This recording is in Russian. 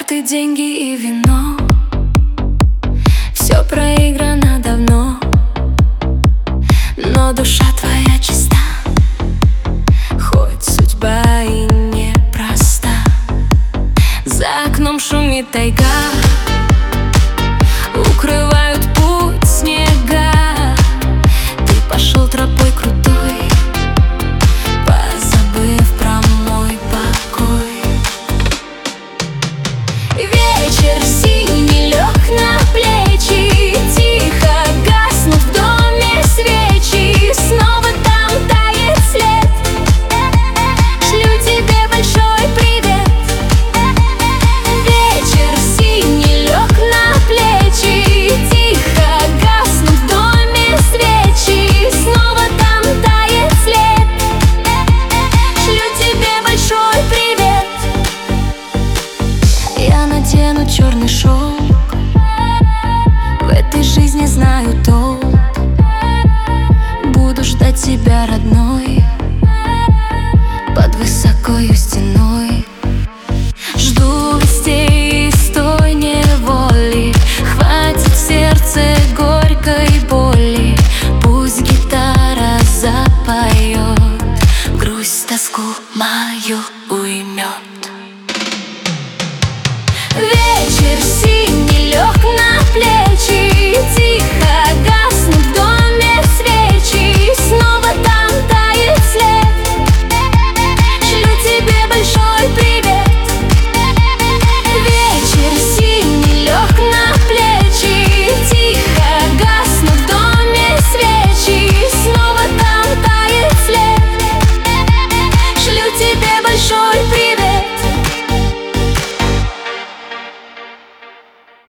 Карты, деньги и вино, все проиграно давно, но душа твоя чиста, хоть судьба и непроста. За окном шумит тайга, укрывают путь снега. Ты пошел тропой крутой, позабыв про мой покой. Вечер синий лег на плечи, тихо гаснут в доме свечи. Снова там тает след, шлю тебе большой привет. Вечер синий лег на плечи, тихо гаснут в доме свечи. Снова там тает след, шлю тебе большой привет. Я надену черный шелк, в этой жизни знаю толк. Буду ждать тебя, родной, под высокою стеной.